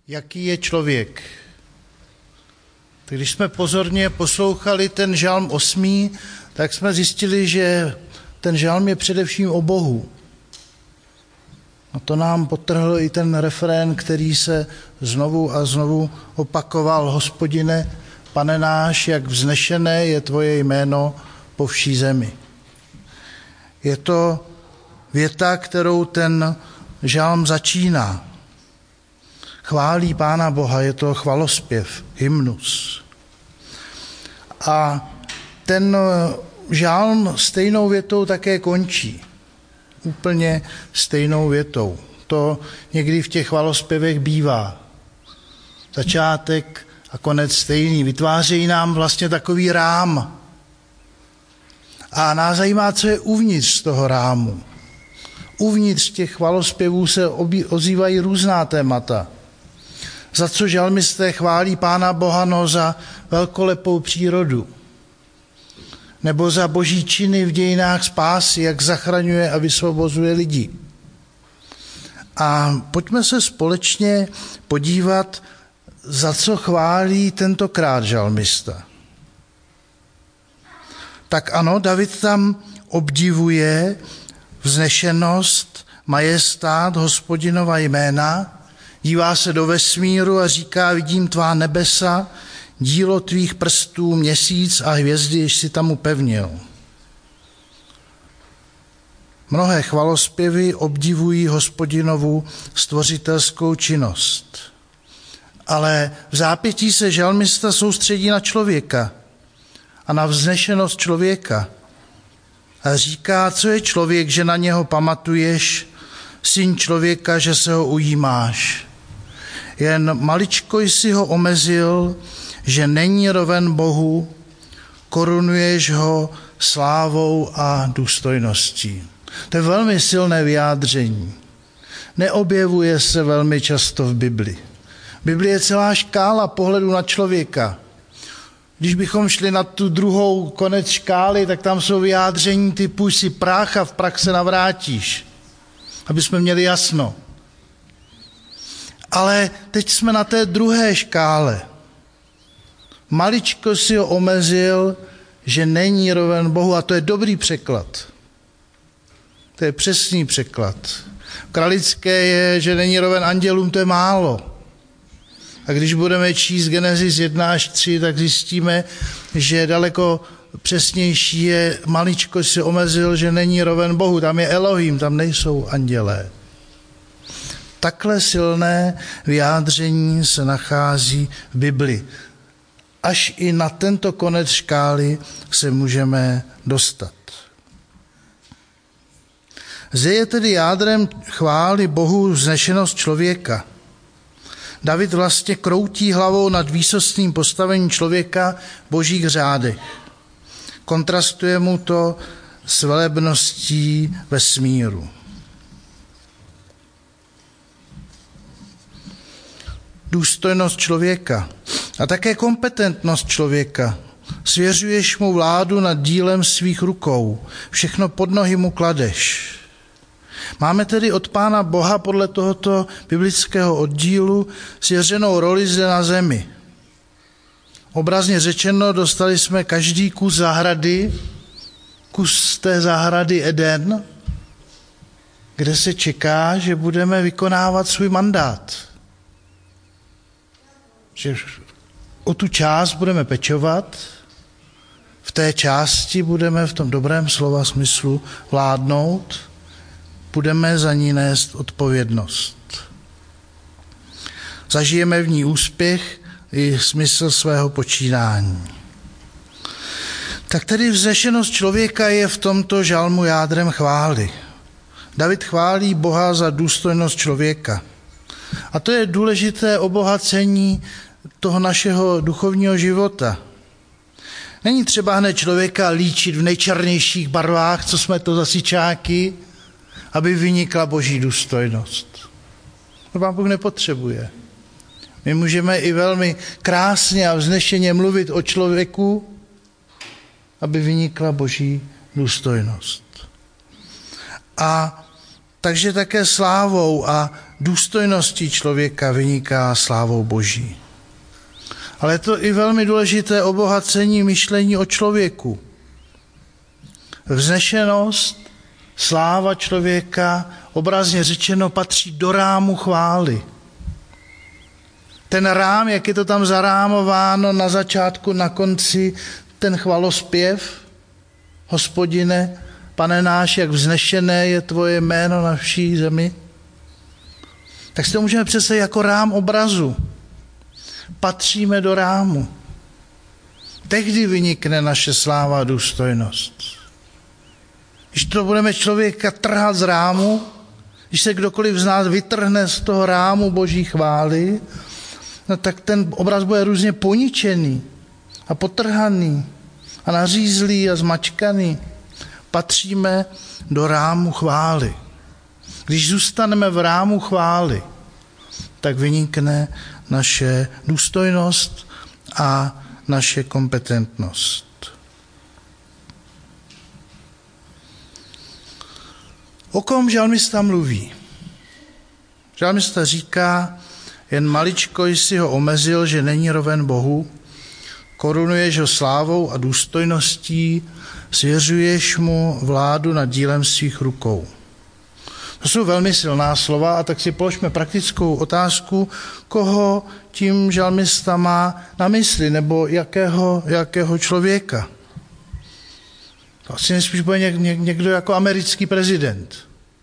jaký je člověk. Tak když jsme pozorně poslouchali ten žalm 8, tak jsme zjistili, že ten žalm je především o Bohu. A to nám podtrhl i ten refrén, který se znovu a znovu opakoval. Hospodine, Pane náš, jak vznešené je tvoje jméno po vší zemi. Je to věta, kterou ten žalm začíná. Chválí Pána Boha, je to chvalospěv, hymnus. A ten žalm stejnou větou také končí. Úplně stejnou větou. To někdy v těch chvalospěvech bývá. Začátek a konec stejný. Vytvářejí nám vlastně takový rám. A nás zajímá, co je uvnitř toho rámu. Uvnitř těch chvalospěvů se ozývají různá témata. Za co žalmisté chválí Pána Boha, no za velkolepou přírodu. Nebo za boží činy v dějinách spásy, jak zachraňuje a vysvobozuje lidi. A pojďme se společně podívat, za co chválí tentokrát žalmista. Tak ano, David tam obdivuje vznešenost, majestát Hospodinova jména, dívá se do vesmíru a říká, vidím tvá nebesa, dílo tvých prstů, měsíc a hvězdy, jež si tam upevnil. Mnohé chvalospěvy obdivují Hospodinovu stvořitelskou činnost. Ale v zápětí se žalmista soustředí na člověka a na vznešenost člověka. A říká, co je člověk, že na něho pamatuješ, syn člověka, že se ho ujímáš. Jen maličko jsi ho omezil, že není roven Bohu, korunuješ ho slávou a důstojností. To je velmi silné vyjádření. Neobjevuje se velmi často v Bibli. Bibli je celá škála pohledu na člověka. Když bychom šli na tu druhou konec škály, tak tam jsou vyjádření typu jsi prach a v prach se navrátíš. Aby jsme měli jasno. Ale teď jsme na té druhé škále. Maličko si ho omezil, že není roven Bohu, a to je dobrý překlad. To je přesný překlad. V kralické je, že není roven andělům, to je málo. A když budeme číst Genesis 1 až 3, tak zjistíme, že daleko přesnější je maličko si omezil, že není roven Bohu. Tam je Elohim, tam nejsou andělé. Takhle silné vyjádření se nachází v Bibli. Až i na tento konec škály se můžeme dostat. Zde je tedy jádrem chvály Bohu vznešenost člověka. David vlastně kroutí hlavou nad výsostným postavením člověka v božích řádech. Kontrastuje mu to s velebností vesmíru. Důstojnost člověka a také kompetentnost člověka. Svěřuješ mu vládu nad dílem svých rukou. Všechno pod nohy mu kladeš. Máme tedy od Pána Boha podle tohoto biblického oddílu svěřenou roli zde na zemi. Obrazně řečeno, dostali jsme každý kus zahrady, kus té zahrady Eden, kde se čeká, že budeme vykonávat svůj mandát. Že o tu část budeme pečovat, v té části budeme v tom dobrém slova smyslu vládnout, budeme za ní nést odpovědnost. Zažijeme v ní úspěch i smysl svého počínání. Tak tedy vznešenost člověka je v tomto žalmu jádrem chvály. David chválí Boha za důstojnost člověka. A to je důležité obohacení toho našeho duchovního života. Není třeba hned člověka líčit v nejčernějších barvách, co jsme to za sičáky, aby vynikla boží důstojnost. To Pán Bůh nepotřebuje. My můžeme i velmi krásně a vznešeně mluvit o člověku, aby vynikla boží důstojnost. A takže také slávou a důstojností člověka vyniká slávou Boží. Ale je to i velmi důležité obohacení myšlení o člověku. Vznešenost, sláva člověka, obrazně řečeno, patří do rámu chvály. Ten rám, jak je to tam zarámováno na začátku, na konci, ten chvalospěv, Hospodine, Pane náš, jak vznešené je tvoje jméno na vší zemi, tak si to můžeme představit jako rám obrazu. Patříme do rámu. Tehdy vynikne naše sláva a důstojnost. Když to budeme člověka trhat z rámu, když se kdokoliv z nás vytrhne z toho rámu Boží chvály, no tak ten obraz bude různě poničený a potrhaný a nařízlý a zmačkaný. Patříme do rámu chvály. Když zůstaneme v rámu chvály, tak vynikne naše důstojnost a naše kompetentnost. O kom žalmista mluví? Žalmista říká, jen maličko jsi ho omezil, že není roven Bohu, korunuješ ho slávou a důstojností, svěřuješ mu vládu nad dílem svých rukou. To jsou velmi silná slova a tak si položme praktickou otázku, koho tím žalmista má na mysli, nebo jakého člověka. To asi nejspíš bude někdo jako americký prezident.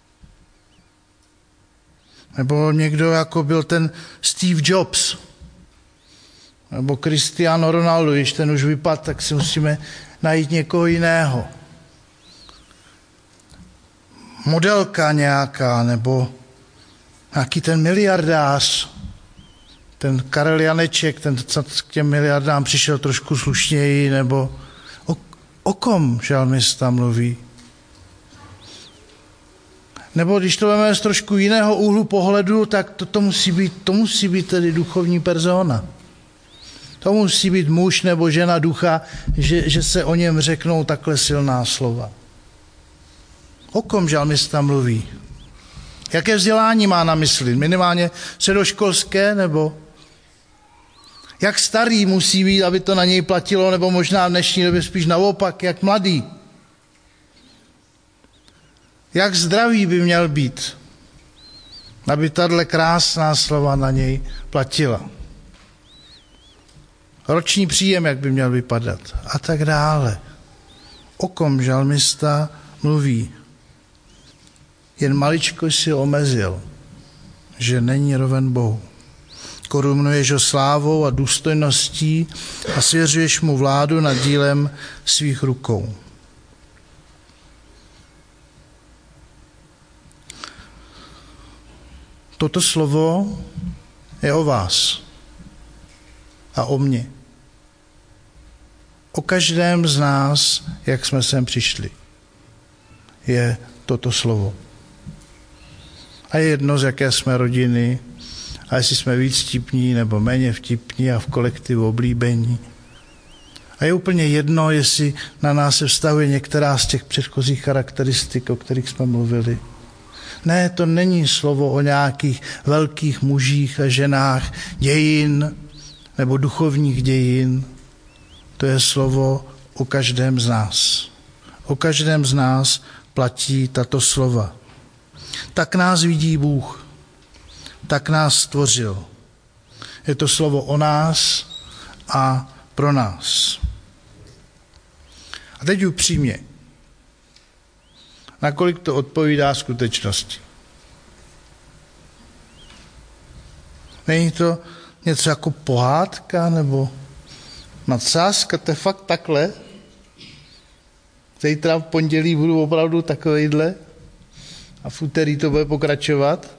Nebo někdo jako byl ten Steve Jobs. Nebo Cristiano Ronaldo, když ten už vypadl, tak si musíme najít někoho jiného. Modelka nějaká, nebo nějaký ten miliardář, ten Karel Janeček, ten k těm miliardám přišel trošku slušněji, nebo o kom žalmista mluví? Nebo když to vezmeme z trošku jiného úhlu pohledu, tak to musí být tedy duchovní persona. To musí být muž nebo žena ducha, že se o něm řeknou takhle silná slova. O kom žalmista mluví? Jaké vzdělání má na mysli? Minimálně středoškolské, nebo jak starý musí být, aby to na něj platilo, nebo možná v dnešní době spíš naopak, jak mladý? Jak zdravý by měl být, aby tahle krásná slova na něj platila? Roční příjem, jak by měl vypadat a tak dále. O kom žalmista mluví? Jen maličko si omezil, že není roven Bohu. Korunuješ ho slávou a důstojností a svěřuješ mu vládu nad dílem svých rukou. Toto slovo je o vás a o mně. O každém z nás, jak jsme sem přišli, je toto slovo. A je jedno, z jaké jsme rodiny, a jestli jsme víc vtipní nebo méně vtipní a v kolektivu oblíbení. A je úplně jedno, jestli na nás se vztahuje některá z těch předchozích charakteristik, o kterých jsme mluvili. Ne, to není slovo o nějakých velkých mužích a ženách dějin nebo duchovních dějin. To je slovo o každém z nás. O každém z nás platí tato slova. Tak nás vidí Bůh. Tak nás stvořil. Je to slovo o nás a pro nás. A teď upřímně. Nakolik to odpovídá skutečnosti? Není to něco jako pohádka nebo nadsázka? To je fakt takhle? Zítra v pondělí budu opravdu takovejhle a v úterý to bude pokračovat?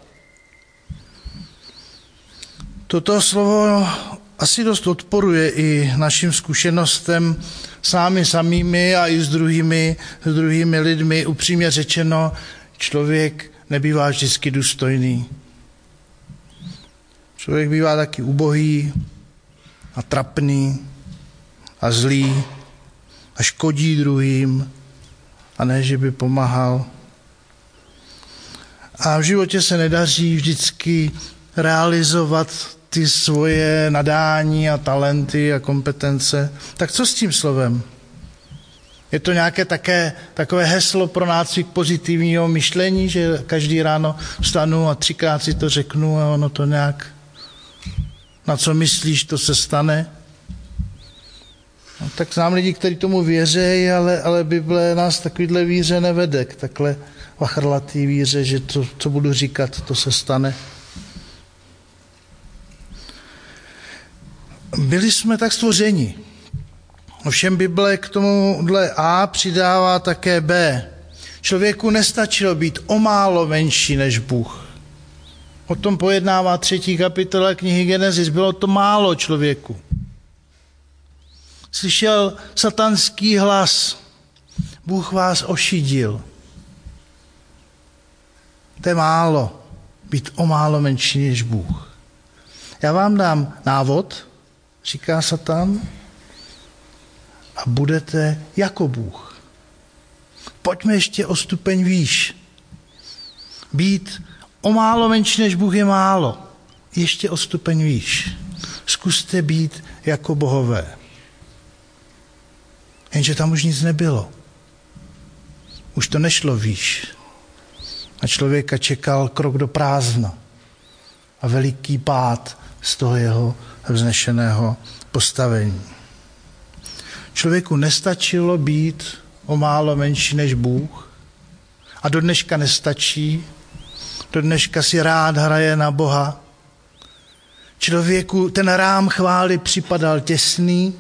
Toto slovo asi dost odporuje i našim zkušenostem s námi samými a i s druhými lidmi. Upřímně řečeno, člověk nebývá vždycky důstojný. Člověk bývá taky ubohý a trapný a zlý a škodí druhým a ne, že by pomáhal. a v životě se nedaří vždycky realizovat ty svoje nadání a talenty a kompetence. Tak co s tím slovem? Je to nějaké takové heslo pro nácvik pozitivního myšlení, že každý ráno vstanu a 3krát si to řeknu a ono to nějak, na co myslíš, to se stane. No, tak znám lidi, kteří tomu věří, ale Bible nás takovýhle víře nevede, k takhle vachrlatý víře, že to, co budu říkat, to se stane. Byli jsme tak stvořeni. Ovšem Bible k tomuhle A přidává také B. Člověku nestačilo být o málo menší než Bůh. O tom pojednává 3. kapitola knihy Genesis. Bylo to málo člověku. Slyšel satanský hlas. Bůh vás ošidil. To je málo. Být o málo menší než Bůh. Já vám dám návod, říká Satan, a budete jako Bůh. Pojďme ještě o stupeň výš. Být o málo menší než Bůh je málo. Ještě o stupeň výš. Zkuste být jako bohové. Jenže tam už nic nebylo. Už to nešlo výš. A člověka čekal krok do prázdna a veliký pád z toho jeho vznešeného postavení. Člověku nestačilo být o málo menší než Bůh a do dneška nestačí. Do dneška si rád hraje na Boha. Člověku ten rám chvály připadal těsný.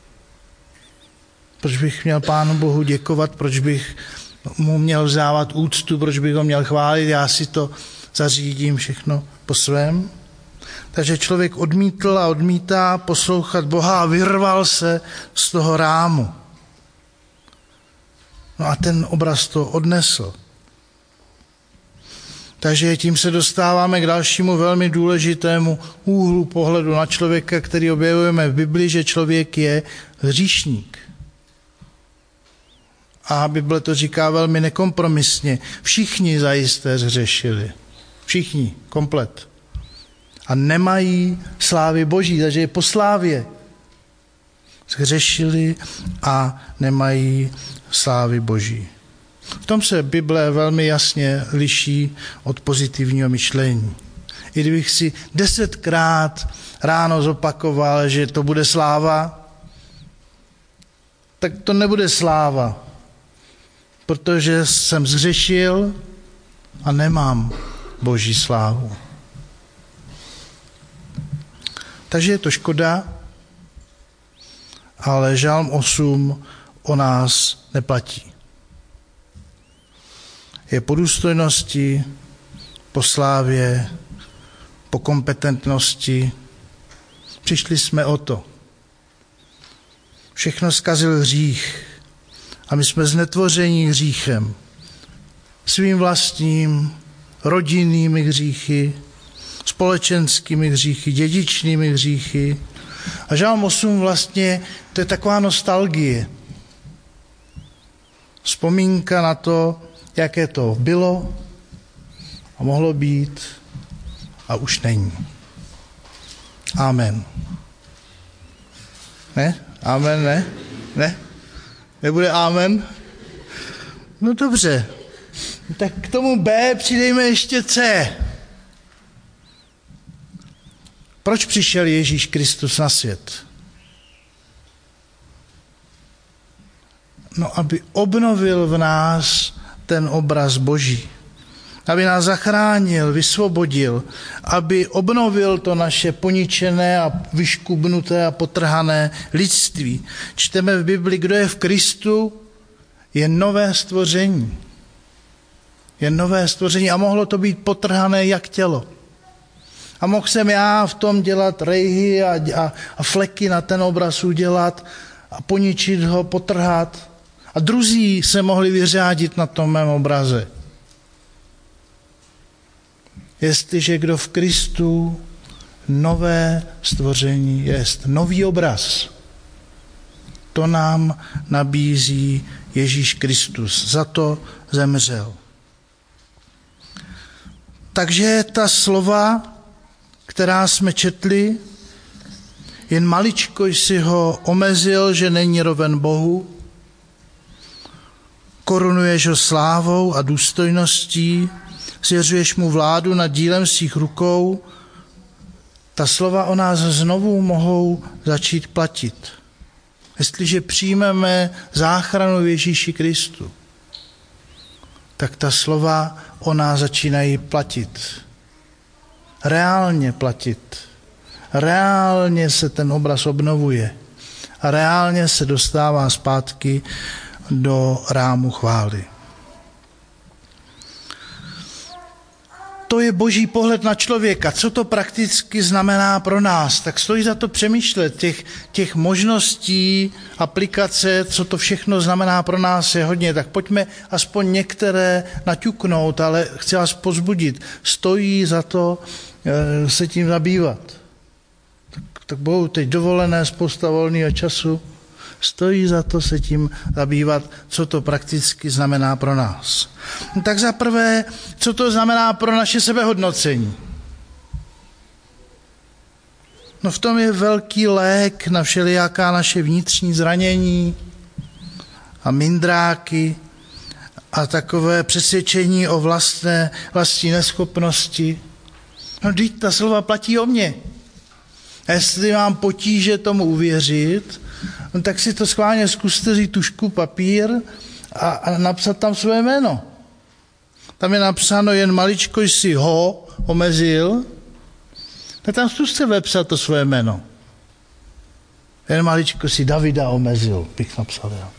Proč bych měl Pánu Bohu děkovat, proč bych mu měl vzávat úctu, proč bych ho měl chválit, já si to zařídím všechno po svém. Takže člověk odmítl a odmítá poslouchat Boha a vyrval se z toho rámu. No a ten obraz to odnesl. Takže tím se dostáváme k dalšímu velmi důležitému úhlu pohledu na člověka, který objevujeme v Bibli, že člověk je hříšník. A Bible to říká velmi nekompromisně. Všichni zajisté zhřešili. Všichni, komplet. A nemají slávy Boží, takže je po slávě. Zhřešili a nemají slávy Boží. V tom se Bible velmi jasně liší od pozitivního myšlení. I kdybych si 10krát ráno zopakoval, že to bude sláva, tak to nebude sláva, protože jsem zhřešil a nemám Boží slávu. Takže je to škoda, ale Žalm 8 o nás neplatí. Je po důstojnosti, po slávě, po kompetentnosti. Přišli jsme o to. Všechno zkazil hřích a my jsme znetvoření hříchem. Svým vlastním, rodinnými hříchy, společenskými hříchy, dědičnými hříchy. A Žalm 8 vlastně, to je taková nostalgie. Vzpomínka na to, jaké to bylo a mohlo být a už není. Amen. Ne? Amen, ne? Ne? Nebude amen? No dobře. Tak k tomu B přidejme ještě C. Proč přišel Ježíš Kristus na svět? No, aby obnovil v nás ten obraz Boží. Aby nás zachránil, vysvobodil, aby obnovil to naše poničené a vyškubnuté a potrhané lidství. Čteme v Bibli, kdo je v Kristu, je nové stvoření. Je nové stvoření a mohlo to být potrhané jak tělo. A mohl jsem já v tom dělat rejhy a fleky na ten obraz udělat a poničit ho, potrhat. A druzí se mohli vyřádit na tom mém obraze. Jestliže kdo v Kristu, nové stvoření jest, nový obraz. To nám nabízí Ježíš Kristus. Za to zemřel. Takže ta slova, která jsme četli, jen maličko jsi ho omezil, že není roven Bohu, korunuješ ho slávou a důstojností, svěřuješ mu vládu nad dílem svých rukou, ta slova o nás znovu mohou začít platit. Jestliže přijmeme záchranu v Ježíši Kristu, tak ta slova o nás začínají platit. Reálně platit. Reálně se ten obraz obnovuje. A reálně se dostává zpátky do rámu chvály. To je boží pohled na člověka. Co to prakticky znamená pro nás? Tak stojí za to přemýšlet. Těch možností, aplikace, co to všechno znamená pro nás je hodně. Tak pojďme aspoň některé naťuknout, ale chci vás povzbudit. Stojí za to se tím zabývat. Tak budou teď dovolené, spousta volného času. Stojí za to se tím zabývat, co to prakticky znamená pro nás. Tak za prvé, co to znamená pro naše sebehodnocení. No v tom je velký lék na všelijaká naše vnitřní zranění a mindráky a takové přesvědčení o vlastní neschopnosti. No vždyť ta slova platí o mně. A jestli mám potíže tomu uvěřit, no tak si to schválně zkuste vzít tužku, papír a napsat tam své jméno. Tam je napsáno jen maličko jsi ho omezil, tak tam zkuste vepsat to své jméno. Jen maličko si Davida omezil, bych napsal já.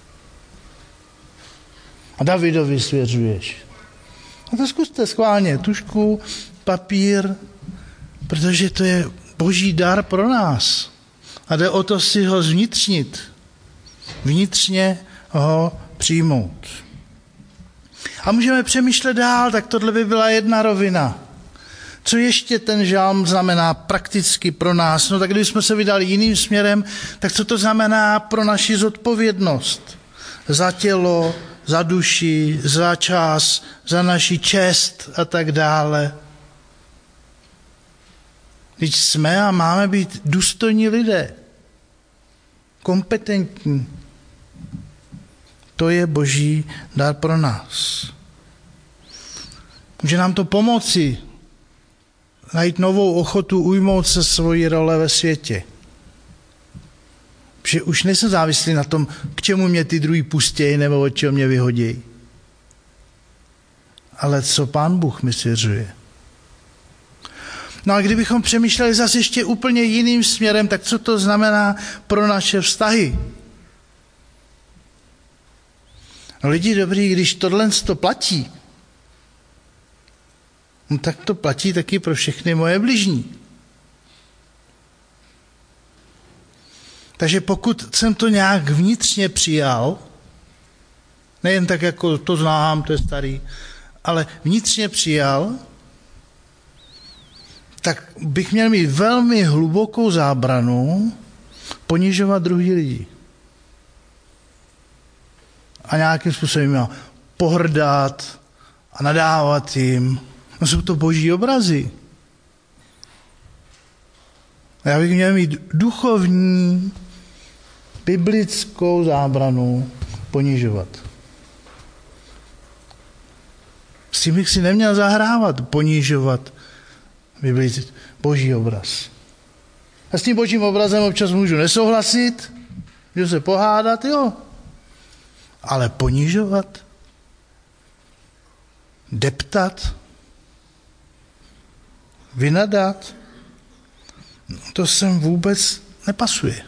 A Davidovi svěřuješ. A to zkuste schválně, tužku, papír, protože to je boží dar pro nás. A jde o to si ho zvnitřnit. Vnitřně ho přijmout. A můžeme přemýšlet dál, tak tohle by byla jedna rovina. Co ještě ten žalm znamená prakticky pro nás? No tak kdybychom se vydali jiným směrem, tak co to znamená pro naši zodpovědnost? Za tělo, za duši, za čas, za naši čest a tak dále. Když jsme a máme být důstojní lidé, kompetentní, to je boží dar pro nás. Může nám to pomoci najít novou ochotu ujmout se svojí role ve světě. Protože už nejsem závislý na tom, k čemu mě ty druhý pustějí nebo od čeho mě vyhodějí. Ale co Pán Bůh mi svěřuje. No a kdybychom přemýšleli zase ještě úplně jiným směrem, tak co to znamená pro naše vztahy? No lidi dobrý, když tohle to platí, no tak to platí taky pro všechny moje bližní. Takže pokud jsem to nějak vnitřně přijal, nejen tak, jako to znám, to je starý, ale vnitřně přijal, tak bych měl mít velmi hlubokou zábranu ponižovat druhý lidi. A nějakým způsobem pohrdat a nadávat jim. No jsou to boží obrazy. A já bych měl mít duchovní, biblickou zábranu ponižovat. S tím bych si neměl zahrávat, ponižovat boží obraz. A s tím božím obrazem občas můžu nesouhlasit, můžu se pohádat, jo. Ale ponižovat, deptat, vynadat, to sem vůbec nepasuje.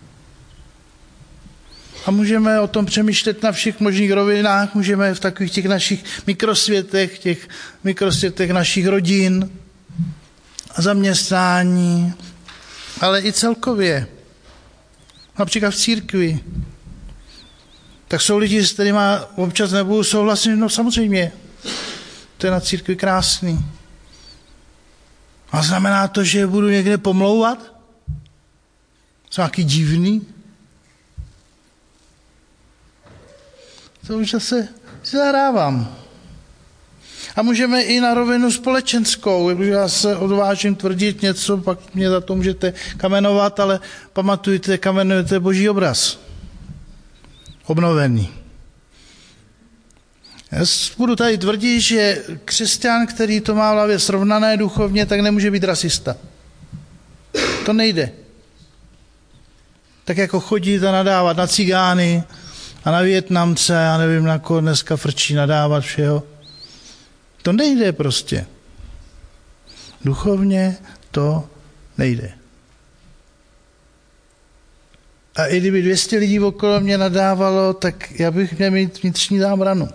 A můžeme o tom přemýšlet na všech možných rovinách, můžeme v takových těch našich mikrosvětech našich rodin, zaměstnání, ale i celkově. Například v církvi. Tak jsou lidi, s kterými občas nebudu souhlasit, no samozřejmě. To je na církvi krásný. A znamená to, že budu někde pomlouvat? Jsou nějaký divný? To už zase zahrávám. A můžeme i na rovinu společenskou. Já se odvážím tvrdit něco, pak mě za to můžete kamenovat, ale pamatujte, kamenujete Boží obraz. Obnovený. Já budu tady tvrdit, že křesťan, který to má v hlavě srovnané duchovně, tak nemůže být rasista. To nejde. Tak jako chodit a nadávat na cigány a na Vietnamce, já nevím, na koho dneska frčí nadávat všeho. To nejde prostě. Duchovně to nejde. A i kdyby 200 lidí okolo mě nadávalo, tak já bych měl mít vnitřní zábranu.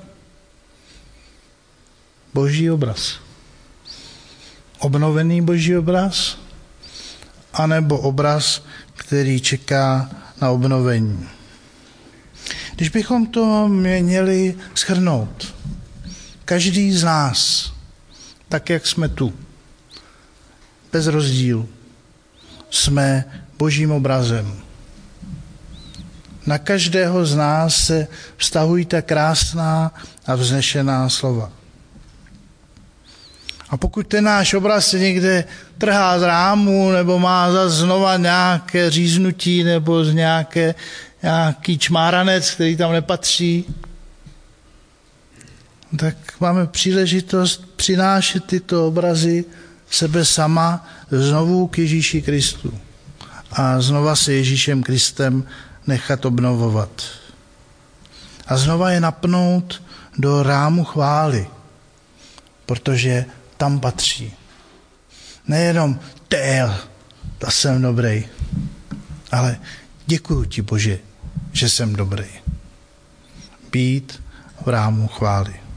Boží obraz. Obnovený Boží obraz, anebo obraz, který čeká na obnovení. Když bychom to měli shrnout, každý z nás, tak jak jsme tu, bez rozdílu, jsme Božím obrazem. Na každého z nás se vztahují ta krásná a vznešená slova. A pokud ten náš obraz se někde trhá z rámu, nebo má zase znova nějaké říznutí, nebo z nějaký čmáranec, který tam nepatří, tak máme příležitost přinášet tyto obrazy sebe sama znovu k Ježíši Kristu. A znova se Ježíšem Kristem nechat obnovovat. A znova je napnout do rámu chvály, protože tam patří. Nejenom to jsem dobrý, ale děkuju ti, Bože, že jsem dobrý. Být v rámu chvály.